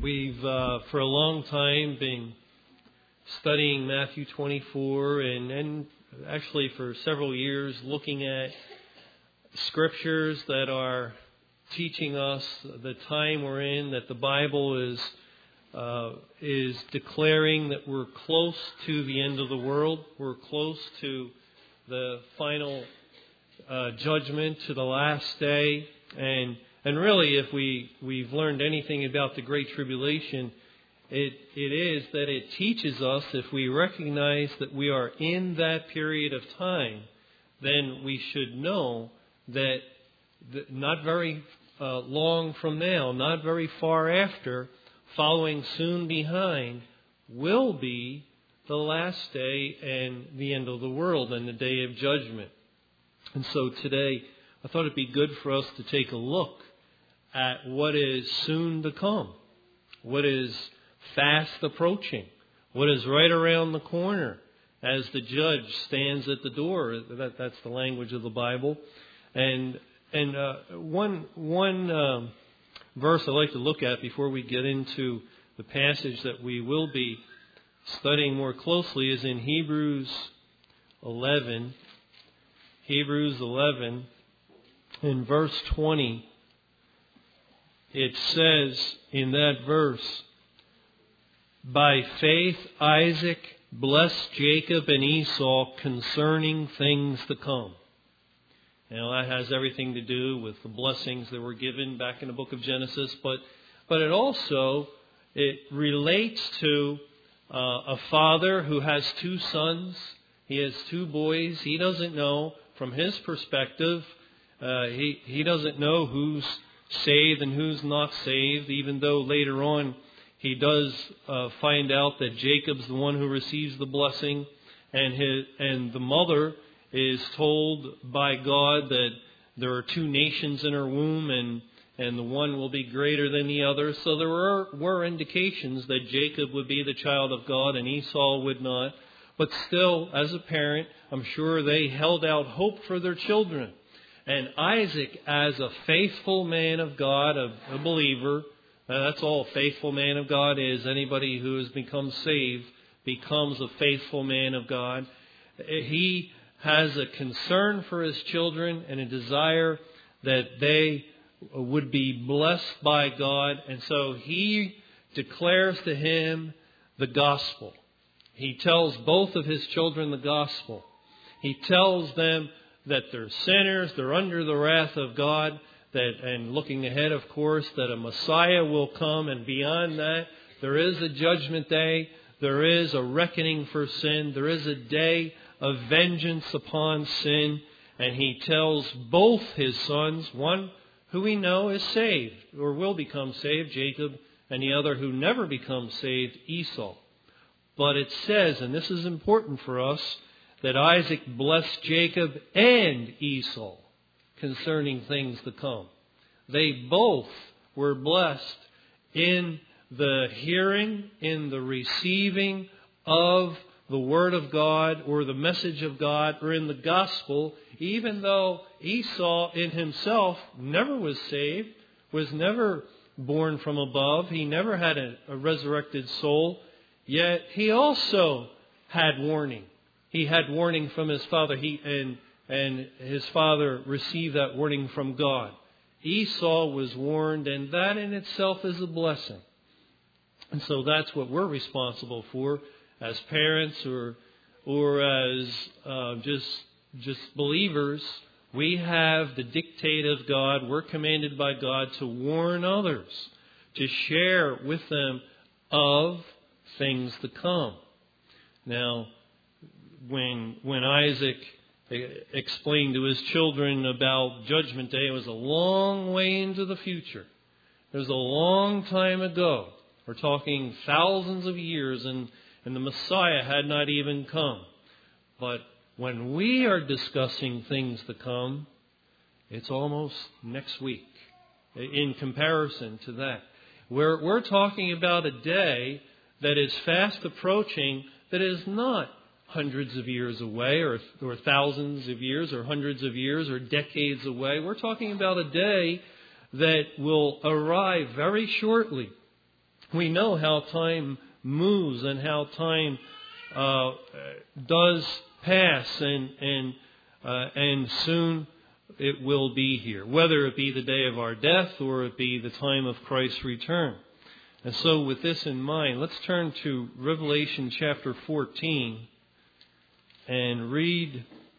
We've, for a long time, been studying Matthew 24 and actually for several years looking at scriptures that are teaching us the time we're in, that the Bible is declaring that we're close to the end of the world. We're close to the final judgment, to the last day. And really, if we've learned anything about the Great Tribulation, it is that it teaches us, if we recognize that we are in that period of time, then we should know that not very long from now, not very far after, following soon behind, will be the last day and the end of the world and the day of judgment. And so today, I thought it'd be good for us to take a look at what is soon to come, what is fast approaching, what is right around the corner as the judge stands at the door. That's the language of the Bible. And one verse I'd like to look at before we get into the passage that we will be studying more closely is in Hebrews 11. Hebrews 11, in verse 20, it says in that verse, "By faith Isaac blessed Jacob and Esau concerning things to come." Now that has everything to do with the blessings that were given back in the book of Genesis, but it relates to a father who has two sons. He has two boys. He doesn't know, from his perspective, he doesn't know who's saved and who's not saved, even though later on he does find out that Jacob's the one who receives the blessing, and the mother is told by God that there are two nations in her womb, and the one will be greater than the other. So there were indications that Jacob would be the child of God and Esau would not. But still, as a parent, I'm sure they held out hope for their children. And Isaac, as a faithful man of God, a believer, that's all a faithful man of God is. Anybody who has become saved becomes a faithful man of God. He has a concern for his children and a desire that they would be blessed by God. And so he declares to him the gospel. He tells both of his children the gospel. He tells them that they're sinners, they're under the wrath of God, and looking ahead, of course, that a Messiah will come, and beyond that, there is a judgment day, there is a reckoning for sin, there is a day of vengeance upon sin, and he tells both his sons, one who we know is saved, or will become saved, Jacob, and the other who never becomes saved, Esau. But it says, and this is important for us, that Isaac blessed Jacob and Esau concerning things to come. They both were blessed in the hearing, in the receiving of the Word of God or the message of God or in the gospel, even though Esau in himself never was saved, was never born from above, he never had a resurrected soul, yet he also had warning. He had warning from his father, and his father received that warning from God. Esau was warned, and that in itself is a blessing. And so that's what we're responsible for as parents or as just believers. We have the dictate of God. We're commanded by God to warn others, to share with them of things to come. Now, when Isaac explained to his children about Judgment Day, it was a long way into the future. It was a long time ago. We're talking thousands of years, and the Messiah had not even come. But when we are discussing things to come, it's almost next week in comparison to that. We're talking about a day that is fast approaching, that is not hundreds of years away or thousands of years or hundreds of years or decades away. We're talking about a day that will arrive very shortly. We know how time moves and how time does pass, and soon it will be here, whether it be the day of our death or it be the time of Christ's return. And so with this in mind, let's turn to Revelation chapter 14 and read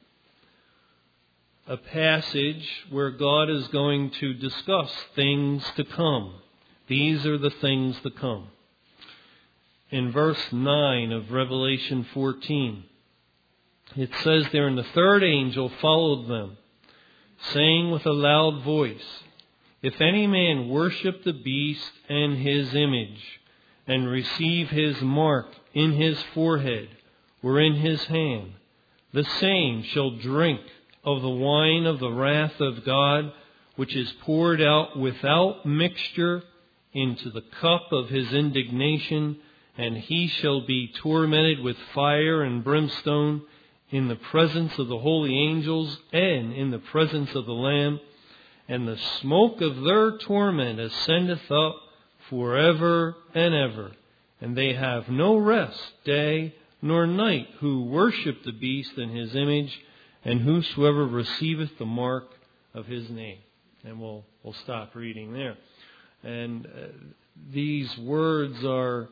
a passage where God is going to discuss things to come. These are the things to come. In verse 9 of Revelation 14, it says there, "And the third angel followed them, saying with a loud voice, If any man worship the beast and his image, and receive his mark in his forehead or in his hand, the same shall drink of the wine of the wrath of God, which is poured out without mixture into the cup of his indignation, and he shall be tormented with fire and brimstone in the presence of the holy angels and in the presence of the Lamb. And the smoke of their torment ascendeth up forever and ever. And they have no rest, day nor night, who worship the beast and his image, and whosoever receiveth the mark of his name." And we'll stop reading there. And these words are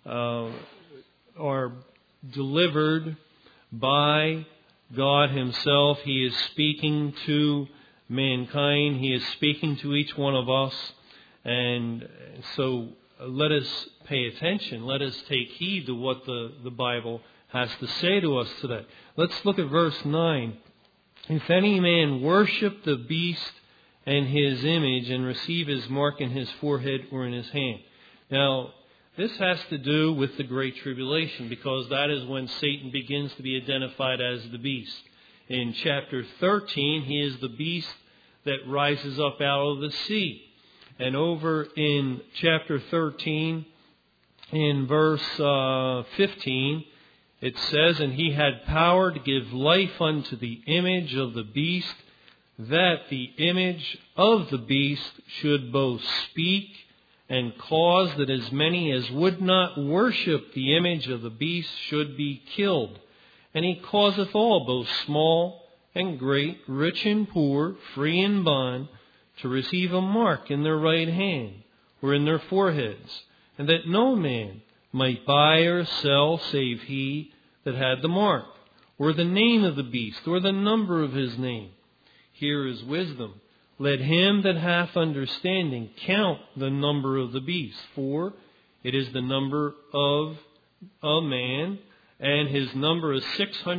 delivered by God Himself. He is speaking to mankind. He is speaking to each one of us. And so let us pay attention. Let us take heed to what the Bible has to say to us today. Let's look at verse 9. "If any man worship the beast and his image and receive his mark in his forehead or in his hand." Now, this has to do with the Great Tribulation, because that is when Satan begins to be identified as the beast. In chapter 13, he is the beast that rises up out of the sea. And over in chapter 13, in verse 15, it says, "And he had power to give life unto the image of the beast, that the image of the beast should both speak and cause that as many as would not worship the image of the beast should be killed. And he causeth all, both small and great, rich and poor, free and bond, to receive a mark in their right hand or in their foreheads, and that no man might buy or sell save he that had the mark, or the name of the beast, or the number of his name. Here is wisdom. Let him that hath understanding count the number of the beast, for it is the number of a man, and his number is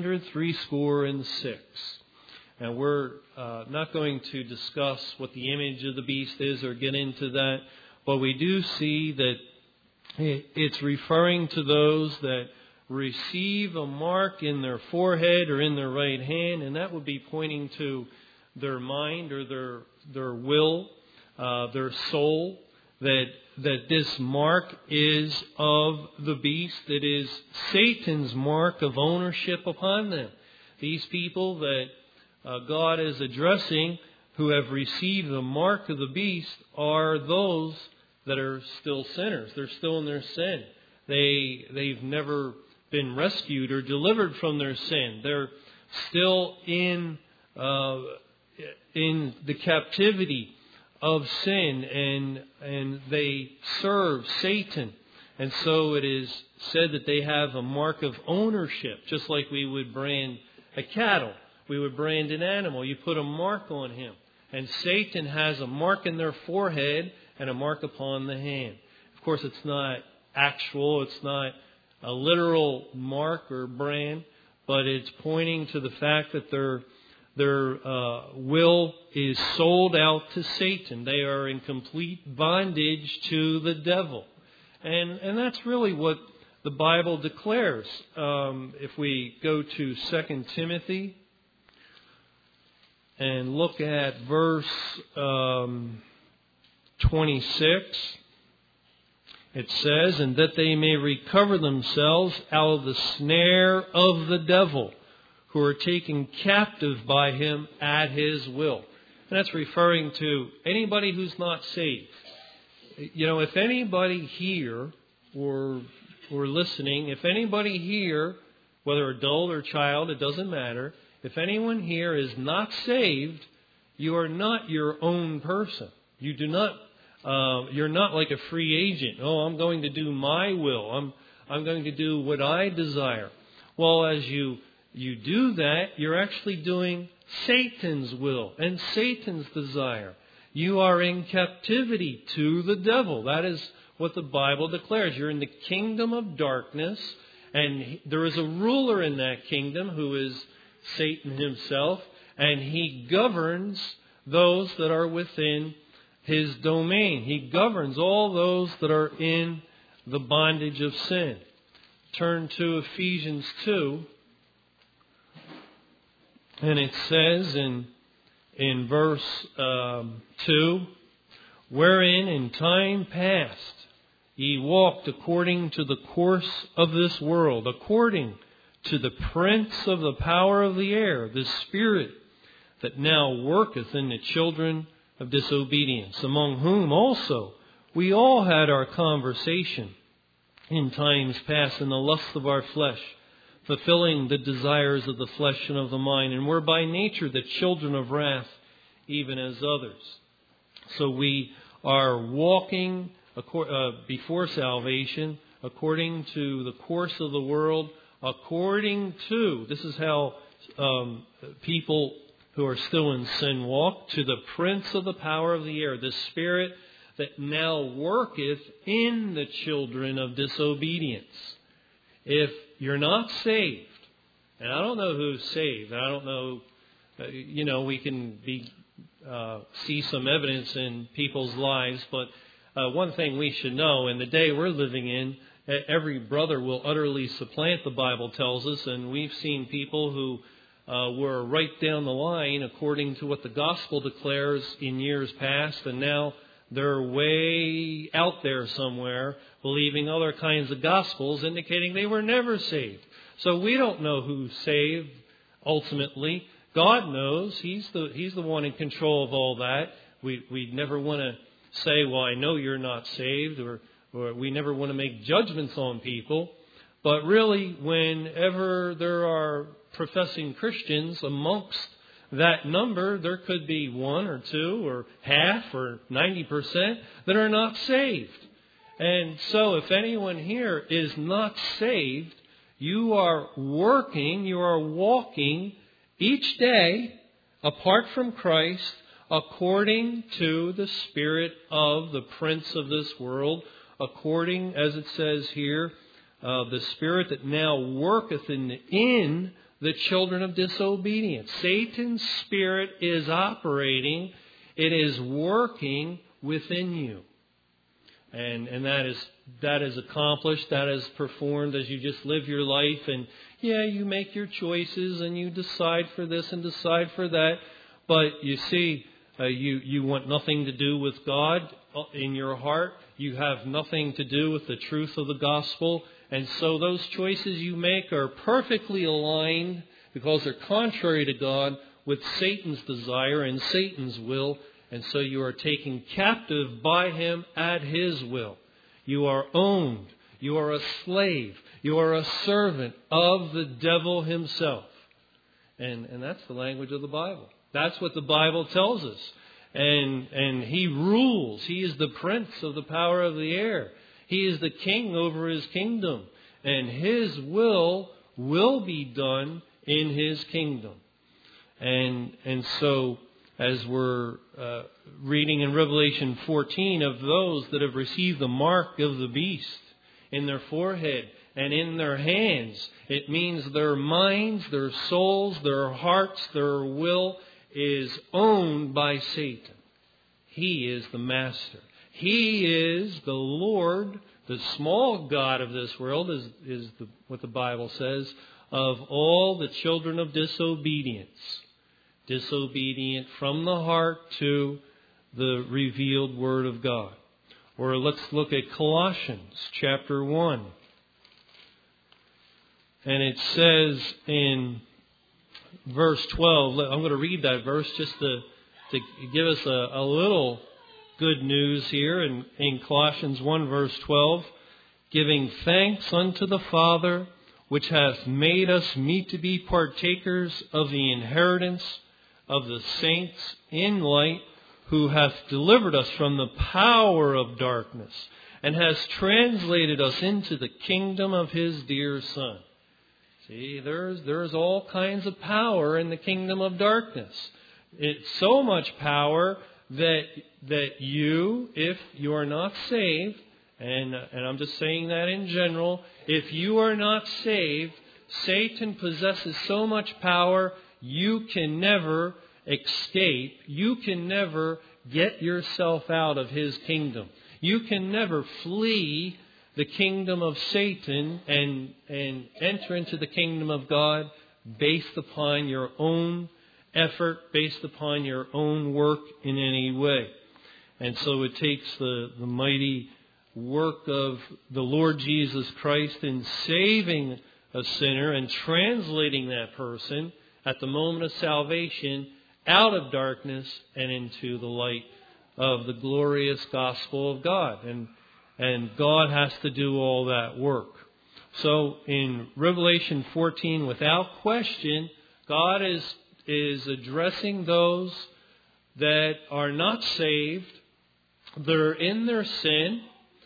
666. And we're not going to discuss what the image of the beast is or get into that, but we do see that it's referring to those that receive a mark in their forehead or in their right hand, and that would be pointing to their mind or their will, their soul, that this mark is of the beast. It is Satan's mark of ownership upon them. These people that God is addressing who have received the mark of the beast are those that are still sinners. They're still in their sin. They've never been rescued or delivered from their sin. They're still in the captivity of sin, and they serve Satan. And so it is said that they have a mark of ownership, just like we would brand a cattle. We would brand an animal. You put a mark on him. And Satan has a mark in their forehead and a mark upon the hand. Of course, it's not actual. It's not a literal mark or brand, but it's pointing to the fact that their will is sold out to Satan. They are in complete bondage to the devil. And that's really what the Bible declares. If we go to 2 Timothy and look at verse 26, it says, "And that they may recover themselves out of the snare of the devil, who are taken captive by him at his will." And that's referring to anybody who's not saved. if anybody here or listening, if anybody here, whether adult or child, it doesn't matter, if anyone here is not saved, you are not your own person. You do not. You're not like a free agent. Oh, I'm going to do my will. I'm going to do what I desire. Well, as you do that, you're actually doing Satan's will and Satan's desire. You are in captivity to the devil. That is what the Bible declares. You're in the kingdom of darkness, and there is a ruler in that kingdom who is Satan himself, and he governs those that are within his domain. He governs all those that are in the bondage of sin. Turn to Ephesians 2, and it says in verse 2, wherein in time past ye walked according to the course of this world, according to the prince of the power of the air, the spirit that now worketh in the children of disobedience, among whom also we all had our conversation in times past in the lusts of our flesh, fulfilling the desires of the flesh and of the mind, and were by nature the children of wrath, even as others. So we are walking before salvation according to the course of the world, according to, this is how people who are still in sin walk, to the prince of the power of the air, the spirit that now worketh in the children of disobedience. If you're not saved, and I don't know who's saved, I don't know, we can see some evidence in people's lives, but one thing we should know, in the day we're living in, every brother will utterly supplant, the Bible tells us, and we've seen people who were right down the line according to what the gospel declares in years past, and now they're way out there somewhere believing other kinds of gospels indicating they were never saved. So we don't know who's saved ultimately. God knows. He's the one in control of all that. We never want to say, well, I know you're not saved, or we never want to make judgments on people. But really, whenever there are professing Christians amongst that number, there could be 1 or 2 or half or 90% that are not saved. And so if anyone here is not saved, you are working, you are walking each day apart from Christ according to the spirit of the prince of this world, according, as it says here, the spirit that now worketh in the children of disobedience. Satan's spirit is operating. It is working within you. And that is accomplished, that is performed as you just live your life. And you make your choices and you decide for this and decide for that. But you see, you want nothing to do with God in your heart. You have nothing to do with the truth of the gospel. And so those choices you make are perfectly aligned, because they're contrary to God, with Satan's desire and Satan's will. And so you are taken captive by him at his will. You are owned. You are a slave. You are a servant of the devil himself. And that's the language of the Bible. That's what the Bible tells us. And he rules. He is the prince of the power of the air. He is the king over his kingdom. And his will be done in his kingdom. And so, as we're reading in Revelation 14 of those that have received the mark of the beast in their forehead and in their hands, it means their minds, their souls, their hearts, their will is owned by Satan. He is the master. He is the Lord, the small God of this world, is what the Bible says, of all the children of disobedience. Disobedient from the heart to the revealed Word of God. Or let's look at Colossians chapter 1. And it says in verse 12, I'm going to read that verse just to give us a little good news here in Colossians 1 verse 12. Giving thanks unto the Father, which hath made us meet to be partakers of the inheritance of the saints in light, who hath delivered us from the power of darkness, and has translated us into the kingdom of His dear Son. See, there's all kinds of power in the kingdom of darkness. It's so much power that you, if you are not saved, and I'm just saying that in general, if you are not saved, Satan possesses so much power, you can never escape. You can never get yourself out of his kingdom. You can never flee the kingdom of Satan and enter into the kingdom of God based upon your own effort, based upon your own work in any way. And so it takes the mighty work of the Lord Jesus Christ in saving a sinner and translating that person at the moment of salvation out of darkness and into the light of the glorious gospel of God. And God has to do all that work. So in Revelation 14, without question, God is addressing those that are not saved. They're in their sin.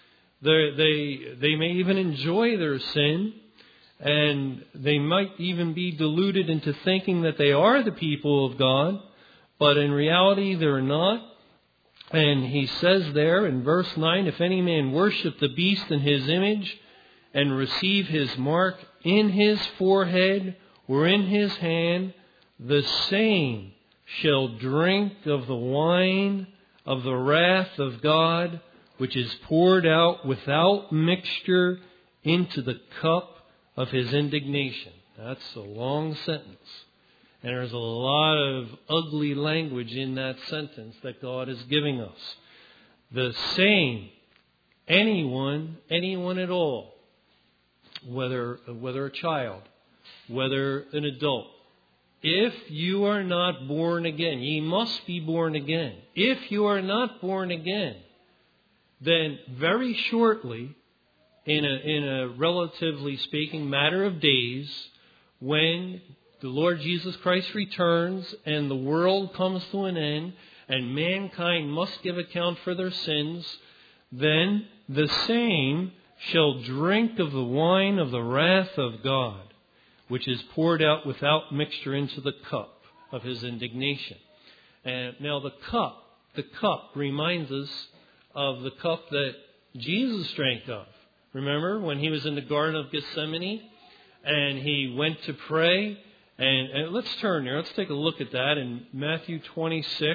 They may even enjoy their sin. And they might even be deluded into thinking that they are the people of God. But in reality, they're not. And he says there in verse 9, if any man worship the beast in his image and receive his mark in his forehead or in his hand, the same shall drink of the wine of the wrath of God, which is poured out without mixture into the cup of his indignation. That's a long sentence. And there's a lot of ugly language in that sentence that God is giving us. The same, anyone at all, whether a child, whether an adult, if you are not born again, ye must be born again. If you are not born again, then very shortly, in a relatively speaking matter of days, when the Lord Jesus Christ returns and the world comes to an end and mankind must give account for their sins, then the same shall drink of the wine of the wrath of God, which is poured out without mixture into the cup of his indignation. And now the cup reminds us of the cup that Jesus drank of. Remember when he was in the Garden of Gethsemane and he went to pray? And let's turn there. Let's take a look at that in Matthew 26.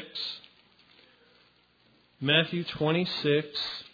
Matthew 26.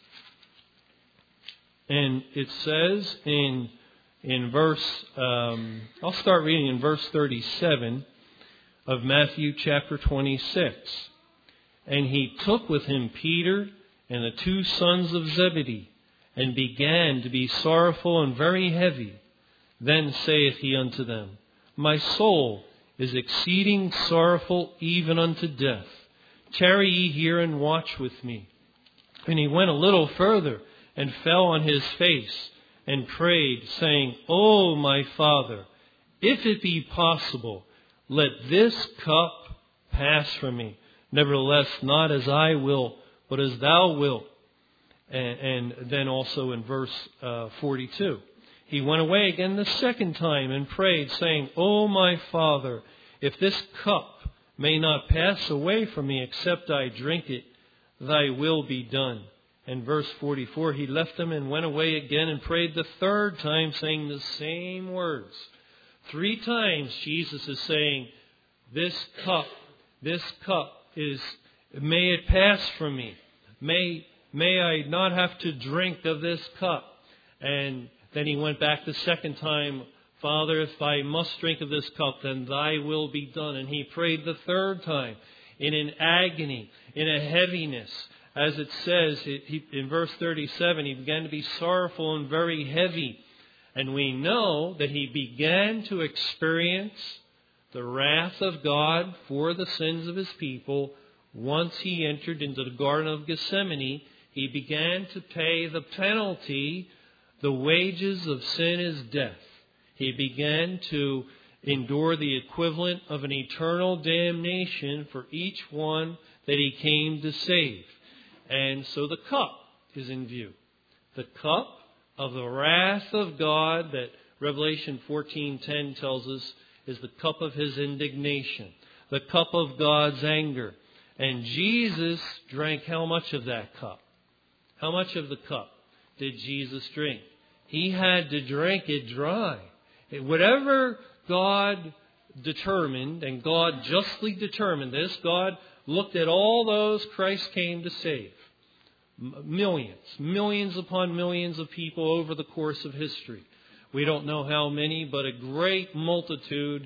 And it says in verse, I'll start reading in verse 37 of Matthew chapter 26. And he took with him Peter and the two sons of Zebedee, and began to be sorrowful and very heavy. Then saith he unto them, my soul is exceeding sorrowful even unto death. Tarry ye here and watch with me. And he went a little further and fell on his face and prayed, saying, O my Father, if it be possible, let this cup pass from me. Nevertheless, not as I will, but as thou wilt. And then also in verse 42. He went away again the second time and prayed, saying, O my Father, if this cup may not pass away from me except I drink it, thy will be done. And verse 44, he left them and went away again and prayed the third time, saying the same words. 3 times Jesus is saying, this cup is, may it pass from me. May I not have to drink of this cup. And then he went back the second time, Father, if I must drink of this cup, then thy will be done. And he prayed the third time in an agony, in a heaviness. As it says in verse 37, he began to be sorrowful and very heavy. And we know that he began to experience the wrath of God for the sins of his people once he entered into the Garden of Gethsemane, he began to pay the penalty. The wages of sin is death. He began to endure the equivalent of an eternal damnation for each one that he came to save. And so the cup is in view. The cup of the wrath of God that Revelation 14:10 tells us is the cup of his indignation, the cup of God's anger. And Jesus drank how much of that cup? How much of the cup did Jesus drink? He had to drink it dry. Whatever God determined, and God justly determined this, God looked at all those Christ came to save. Millions upon millions of people over the course of history. We don't know how many, but a great multitude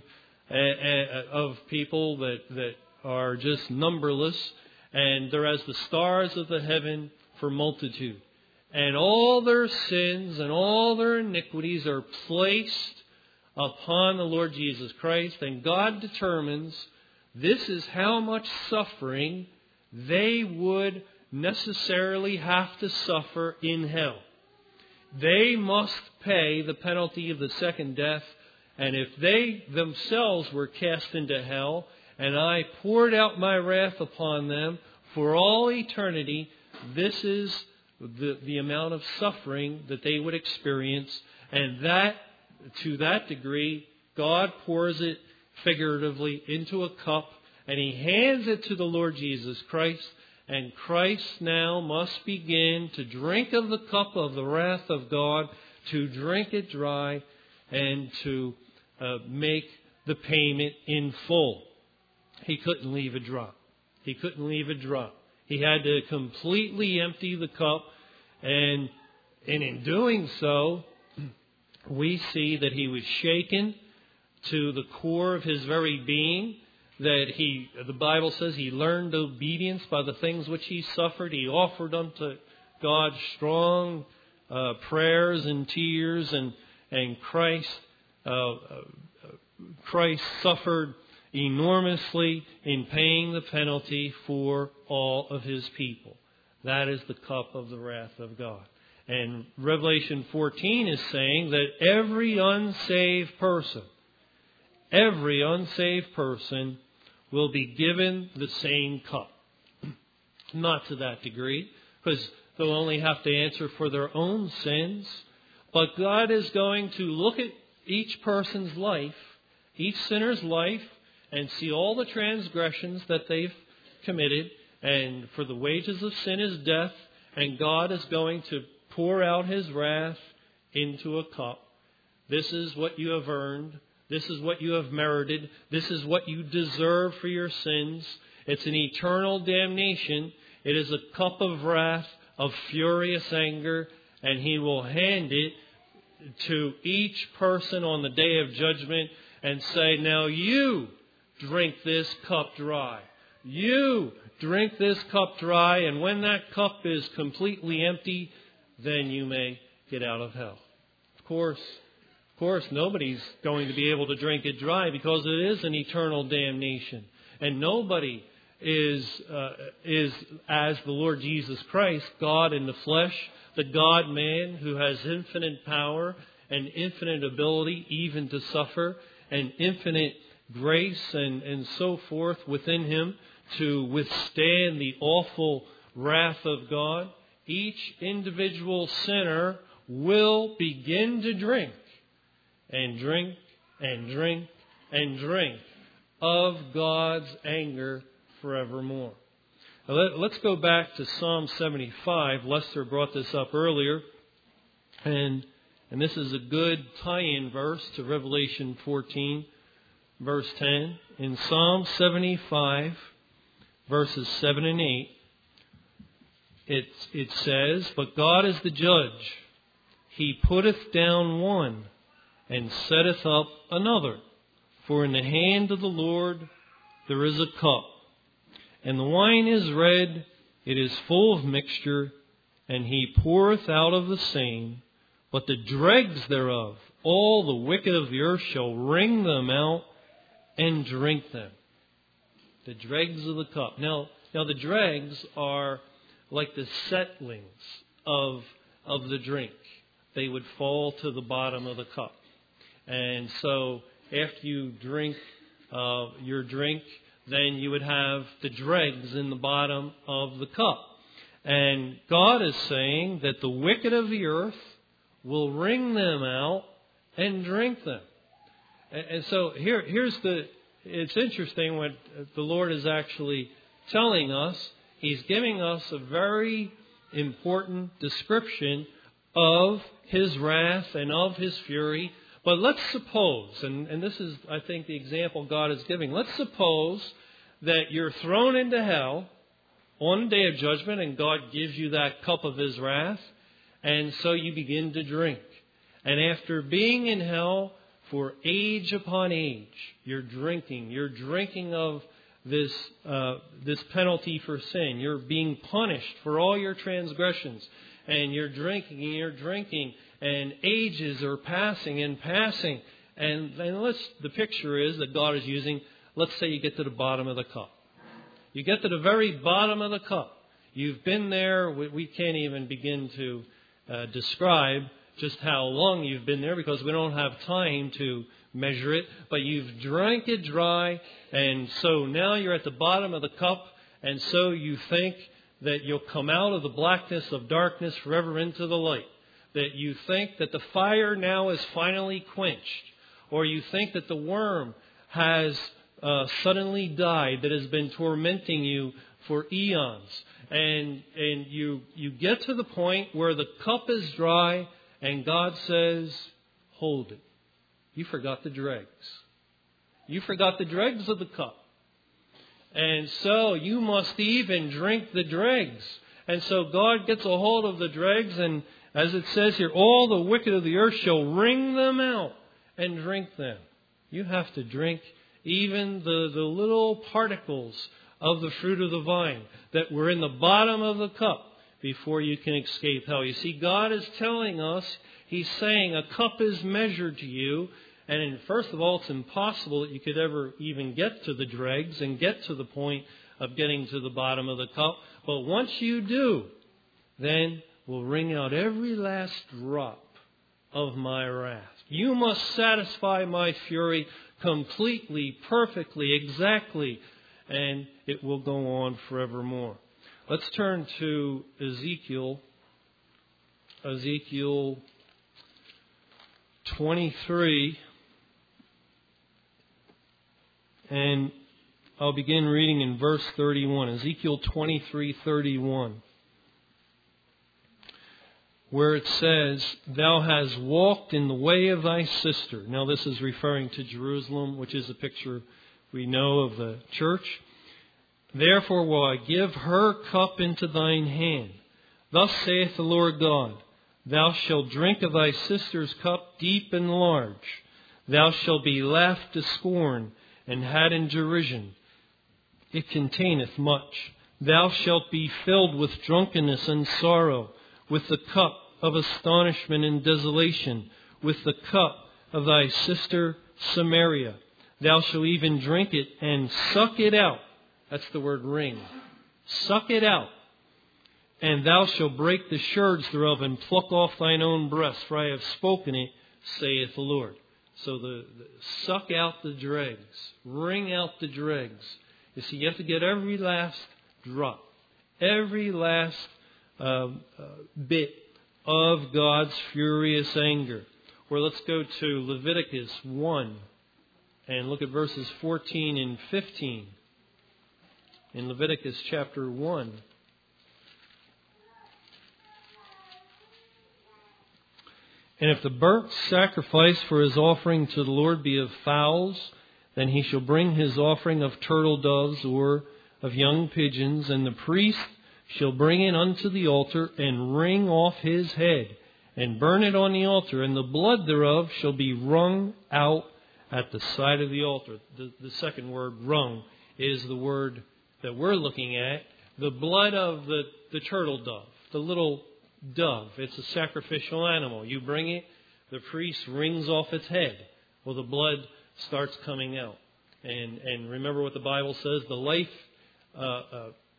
of people that are just numberless, and they're as the stars of the heaven for multitude. And all their sins and all their iniquities are placed upon the Lord Jesus Christ, and God determines this is how much suffering they would necessarily have to suffer in hell. They must pay the penalty of the second death, and if they themselves were cast into hell, and I poured out my wrath upon them for all eternity, this is the amount of suffering that they would experience, and that, to that degree, God pours it figuratively into a cup, and He hands it to the Lord Jesus Christ, and Christ now must begin to drink of the cup of the wrath of God, to drink it dry, and to make the payment in full. He couldn't leave a drop. He couldn't leave a drop. He had to completely empty the cup, and in doing so, we see that He was shaken to the core of His very being, that the Bible says He learned obedience by the things which He suffered. He offered unto God strong prayers and tears, and Christ suffered enormously in paying the penalty for all of His people. That is the cup of the wrath of God. And Revelation 14 is saying that every unsaved person will be given the same cup. Not to that degree, because they'll only have to answer for their own sins. But God is going to look at each person's life, each sinner's life, and see all the transgressions that they've committed. And for the wages of sin is death. And God is going to pour out His wrath into a cup. This is what you have earned. This is what you have merited. This is what you deserve for your sins. It's an eternal damnation. It is a cup of wrath, of furious anger, and He will hand it to each person on the day of judgment and say, now you drink this cup dry. You drink this cup dry, and when that cup is completely empty, then you may get out of hell. Of course, nobody's going to be able to drink it dry because it is an eternal damnation. And nobody is as the Lord Jesus Christ, God in the flesh, the God-man who has infinite power and infinite ability even to suffer, and infinite grace and so forth within Him to withstand the awful wrath of God. Each individual sinner will begin to drink and drink and drink and drink of God's anger forevermore. Now let's go back to Psalm 75. Lester brought this up earlier. And this is a good tie-in verse to Revelation 14, verse 10. In Psalm 75, verses 7 and 8, it says, "But God is the judge. He putteth down one, and setteth up another. For in the hand of the Lord there is a cup, and the wine is red, it is full of mixture, and He poureth out of the same. But the dregs thereof, all the wicked of the earth shall wring them out and drink them." The dregs of the cup. Now Now the dregs are like the settlings of the drink. They would fall to the bottom of the cup. And so after you drink your drink, then you would have the dregs in the bottom of the cup. And God is saying that the wicked of the earth will wring them out and drink them. And so it's interesting what the Lord is actually telling us. He's giving us a very important description of His wrath and of His fury. But let's suppose, and this is, I think, the example God is giving. Let's suppose that you're thrown into hell on the day of judgment, and God gives you that cup of His wrath, and so you begin to drink. And after being in hell for age upon age, you're drinking of this penalty for sin. You're being punished for all your transgressions, and you're drinking, and ages are passing and passing. And the picture is that God is using, let's say you get to the bottom of the cup. You get to the very bottom of the cup. You've been there. We can't even begin to describe just how long you've been there because we don't have time to measure it. But you've drank it dry, and so now you're at the bottom of the cup, and so you think that you'll come out of the blackness of darkness forever into the light. That you think that the fire now is finally quenched. Or you think that the worm has suddenly died that has been tormenting you for eons. And you get to the point where the cup is dry and God says, hold it. You forgot the dregs. You forgot the dregs of the cup. And so you must even drink the dregs. And so God gets a hold of the dregs, and as it says here, all the wicked of the earth shall wring them out and drink them. You have to drink even the little particles of the fruit of the vine that were in the bottom of the cup before you can escape hell. You see, God is telling us, He's saying a cup is measured to you. And first of all, it's impossible that you could ever even get to the dregs and get to the point of getting to the bottom of the cup. But once you do, then we'll wring out every last drop of my wrath. You must satisfy my fury completely, perfectly, exactly, and it will go on forevermore. Let's turn to Ezekiel 23. And I'll begin reading in verse 31. Ezekiel 23:31. Where it says, Thou hast walked in the way of thy sister. Now this is referring to Jerusalem, which is a picture we know of the church. Therefore will I give her cup into thine hand. Thus saith the Lord God, Thou shalt drink of thy sister's cup deep and large. Thou shalt be laughed to scorn and had in derision. It containeth much. Thou shalt be filled with drunkenness and sorrow, with the cup of astonishment and desolation, with the cup of thy sister Samaria. Thou shalt even drink it and suck it out. That's the word wring. Suck it out. And thou shalt break the sherds thereof and pluck off thine own breast, for I have spoken it, saith the Lord. So the suck out the dregs. Wring out the dregs. You see, you have to get every last drop. Every last bit of God's furious anger. Or let's go to Leviticus 1 and look at verses 14 and 15. In Leviticus chapter 1. And if the burnt sacrifice for his offering to the Lord be of fowls, then he shall bring his offering of turtle doves or of young pigeons, and the priest shall bring it unto the altar and wring off his head, and burn it on the altar, and the blood thereof shall be wrung out at the side of the altar. The second word, wrung, is the word that we're looking at. The blood of the turtle dove, the little dove. It's a sacrificial animal. You bring it, the priest wrings off its head. Well, the blood starts coming out. And remember what the Bible says, the life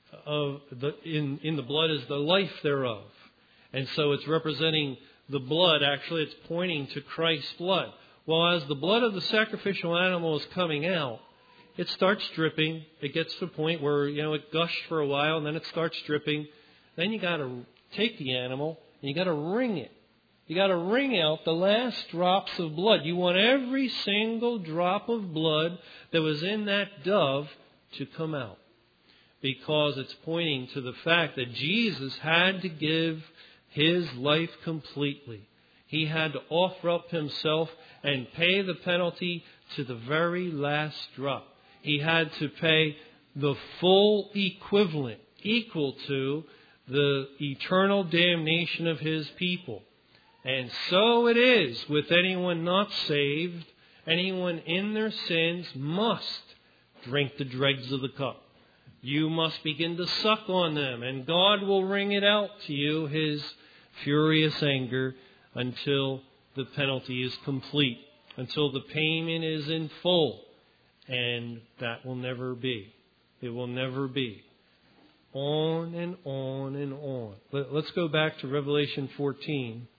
in the blood is the life thereof. And so it's representing the blood. Actually, it's pointing to Christ's blood. Well, as the blood of the sacrificial animal is coming out, it starts dripping. It gets to the point where, it gushed for a while, and then it starts dripping. Then you got to take the animal, and you got to wring it. You got to wring out the last drops of blood. You want every single drop of blood that was in that dove to come out, because it's pointing to the fact that Jesus had to give His life completely. He had to offer up Himself and pay the penalty to the very last drop. He had to pay the full equivalent, equal to the eternal damnation of His people. And so it is with anyone not saved. Anyone in their sins must drink the dregs of the cup. You must begin to suck on them, and God will wring it out to you, His furious anger, until the penalty is complete, until the payment is in full. And that will never be. It will never be. On and on and on. Let's go back to Revelation 14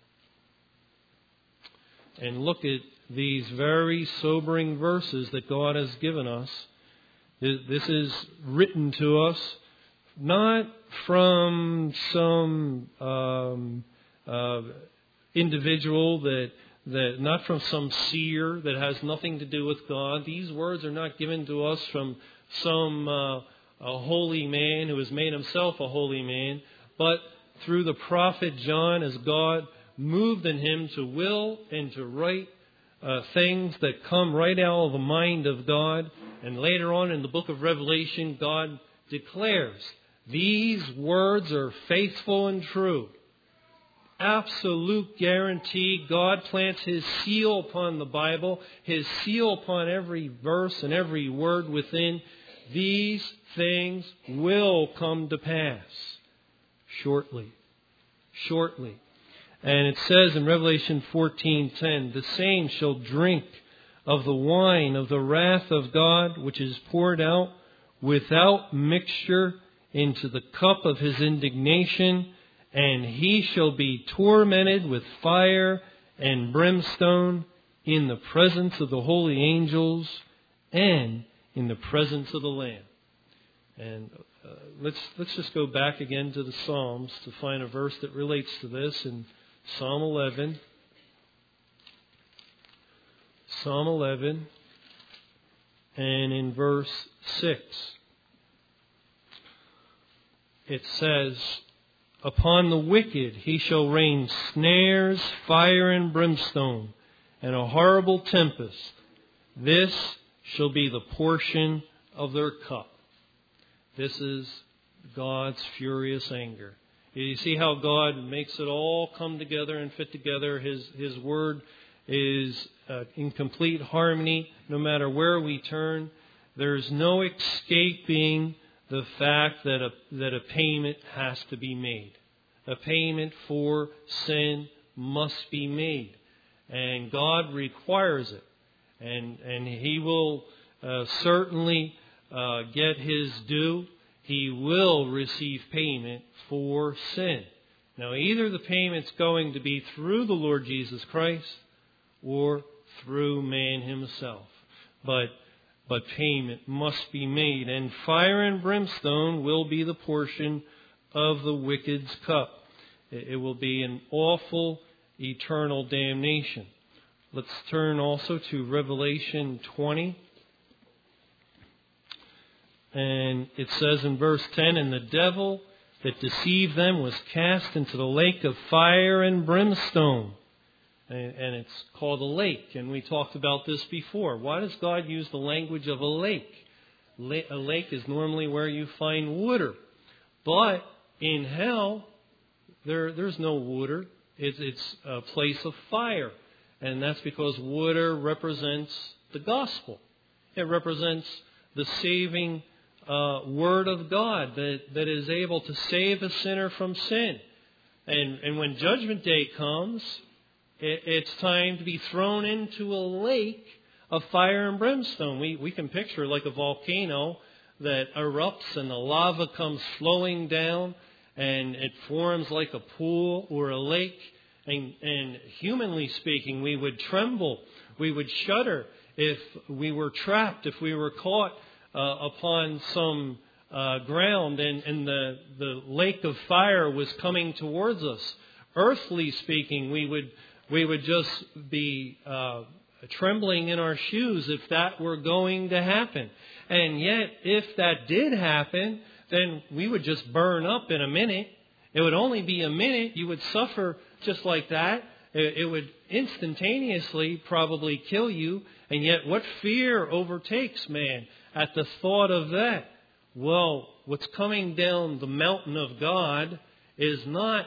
and look at these very sobering verses that God has given us. This is written to us not from some individual that not from some seer that has nothing to do with God. These words are not given to us from some a holy man who has made himself a holy man, but through the prophet John, as God moved in him to will and to write things that come right out of the mind of God. And later on in the book of Revelation, God declares these words are faithful and true. Absolute guarantee. God plants His seal upon the Bible, His seal upon every verse and every word within. These things will come to pass shortly. Shortly. And it says in Revelation 14:10, the same shall drink of the wine of the wrath of God, which is poured out without mixture into the cup of His indignation, and he shall be tormented with fire and brimstone in the presence of the holy angels and in the presence of the Lamb. And let's just go back again to the Psalms to find a verse that relates to this. In Psalm 11, and in verse 6, it says, upon the wicked He shall rain snares, fire and brimstone, and a horrible tempest. This shall be the portion of their cup. This is God's furious anger. You see how God makes it all come together and fit together. His Word is in complete harmony no matter where we turn. There's no escaping the fact that a payment has to be made. A payment for sin must be made. And God requires it. And He will certainly get His due. He will receive payment for sin. Now, either the payment's going to be through the Lord Jesus Christ or through man himself. But payment must be made. And fire and brimstone will be the portion of the wicked's cup. It will be an awful eternal damnation. Let's turn also to Revelation 20. And it says in verse 10, and the devil that deceived them was cast into the lake of fire and brimstone. And it's called a lake. And we talked about this before. Why does God use the language of a lake? A lake is normally where you find water. But in hell, there's no water. It's a place of fire. And that's because water represents the gospel. It represents the saving Word of God that is able to save a sinner from sin. And when Judgment Day comes, it's time to be thrown into a lake of fire and brimstone. We can picture like a volcano that erupts and the lava comes flowing down and it forms like a pool or a lake. And humanly speaking, we would tremble, we would shudder if we were trapped, if we were caught upon some ground and the lake of fire was coming towards us. Earthly speaking, we would just be trembling in our shoes if that were going to happen. And yet, if that did happen, then we would just burn up in a minute. It would only be a minute. You would suffer just like that. It would instantaneously probably kill you. And yet, what fear overtakes man at the thought of that? Well, what's coming down the mountain of God is not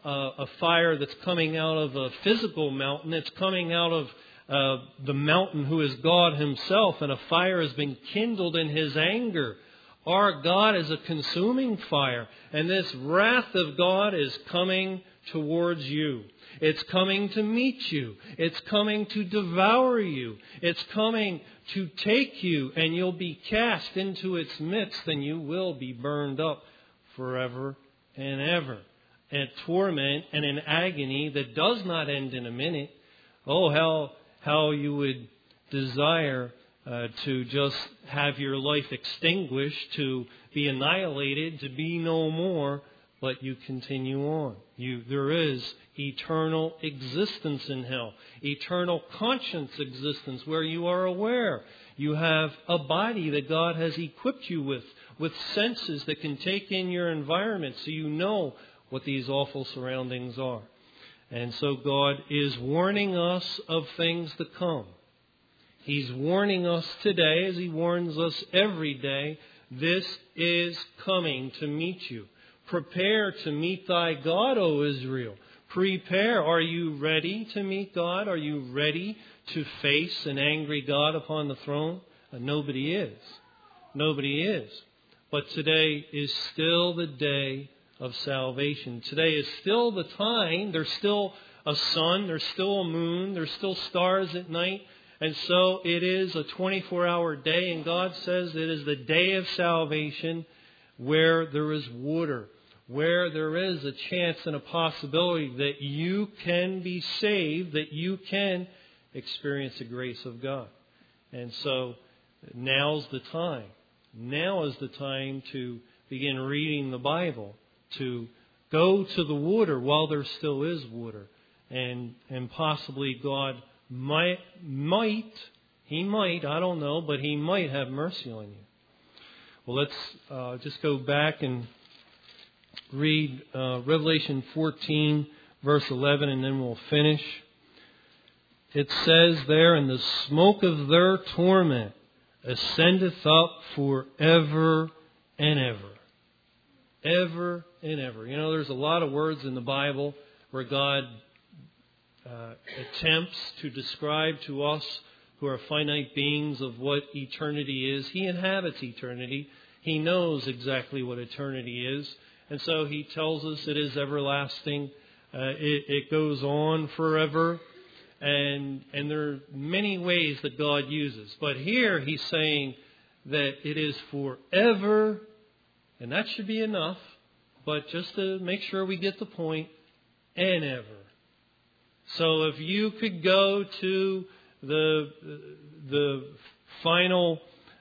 a fire that's coming out of a physical mountain. It's coming out of the mountain who is God Himself, and a fire has been kindled in His anger. Our God is a consuming fire, and this wrath of God is coming towards you. It's coming to meet you. It's coming to devour you. It's coming to take you, and you'll be cast into its midst, and you will be burned up forever and ever. And torment and an agony that does not end in a minute. Oh, how you would desire to just have your life extinguished, to be annihilated, to be no more, but you continue on. There is eternal existence in hell, eternal conscience existence where you are aware. You have a body that God has equipped you with senses that can take in your environment so you know what these awful surroundings are. And so God is warning us of things to come. He's warning us today, as He warns us every day. This is coming to meet you. Prepare to meet thy God, O Israel. Prepare. Are you ready to meet God? Are you ready to face an angry God upon the throne? Nobody is. Nobody is. But today is still the day of salvation. Today is still the time. There's still a sun. There's still a moon. There's still stars at night. And so it is a 24-hour day. And God says it is the day of salvation where there is water, where there is a chance and a possibility that you can be saved, that you can experience the grace of God. And so now's the time. Now is the time to begin reading the Bible, to go to the water while there still is water. And possibly God might, He might, I don't know, but He might have mercy on you. Well, let's just go back and read Revelation 14, verse 11, and then we'll finish. It says there, and the smoke of their torment ascendeth up forever and ever. Ever and ever. You know, there's a lot of words in the Bible where God attempts to describe to us who are finite beings of what eternity is. He inhabits eternity. He knows exactly what eternity is. And so He tells us it is everlasting. It goes on forever. And there are many ways that God uses. But here He's saying that it is forever. And that should be enough. But just to make sure we get the point, and ever. So if you could go to the final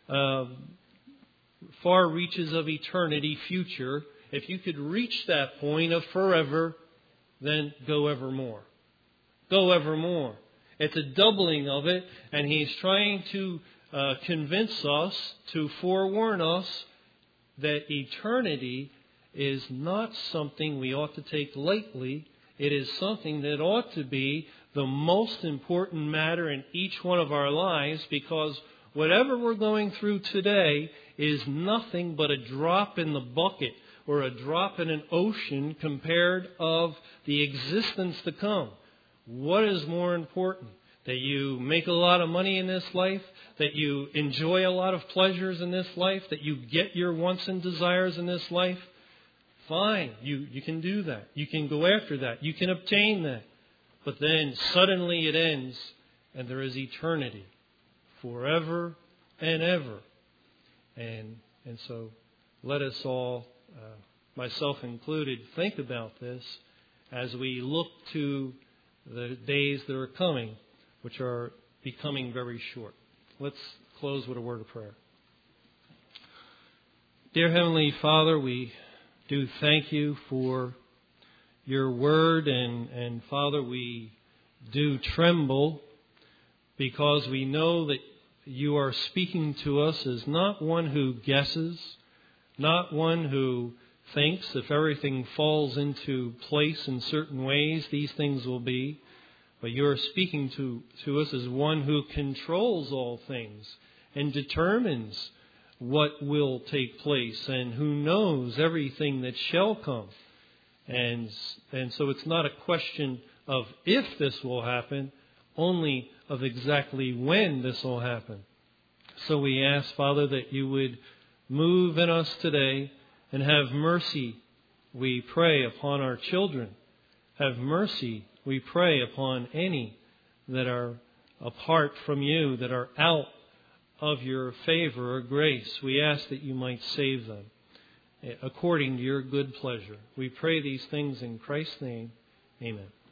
far reaches of eternity, future, if you could reach that point of forever, then go evermore. Go evermore. It's a doubling of it, and He's trying to convince us, to forewarn us, that eternity is not something we ought to take lightly. It is something that ought to be the most important matter in each one of our lives, because whatever we're going through today is nothing but a drop in the bucket or a drop in an ocean compared of the existence to come. What is more important? That you make a lot of money in this life? That you enjoy a lot of pleasures in this life? That you get your wants and desires in this life? Fine, you can do that. You can go after that. You can obtain that. But then suddenly it ends and there is eternity forever and ever. And And so let us all, myself included, think about this as we look to the days that are coming, which are becoming very short. Let's close with a word of prayer. Dear Heavenly Father, we do thank you for your word, and Father, we do tremble because we know that you are speaking to us as not one who guesses, not one who thinks if everything falls into place in certain ways, these things will be. But you are speaking to us as one who controls all things and determines what will take place and who knows everything that shall come. And so it's not a question of if this will happen, only of exactly when this will happen. So we ask, Father, that you would move in us today and have mercy, we pray, upon our children. Have mercy, we pray, upon any that are apart from you, that are out of your favor or grace. We ask that you might save them according to your good pleasure. We pray these things in Christ's name. Amen.